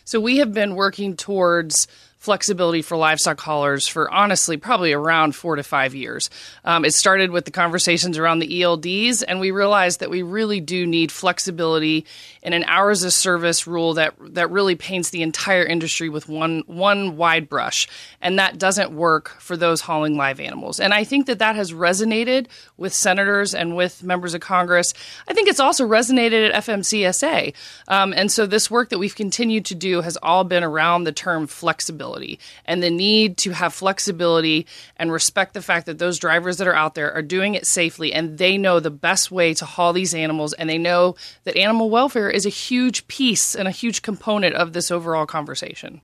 So we have been working towards flexibility for livestock haulers for honestly probably around 4 to 5 years. It started with the conversations around the ELDs, and we realized that we really do need flexibility in an hours of service rule that really paints the entire industry with one wide brush, and that doesn't work for those hauling live animals. And I think that has resonated with senators and with members of Congress. I think it's also resonated at FMCSA. And so this work that we've continued to do has all been around the term flexibility and the need to have flexibility and respect the fact that those drivers that are out there are doing it safely, and they know the best way to haul these animals, and they know that animal welfare is a huge piece and a huge component of this overall conversation.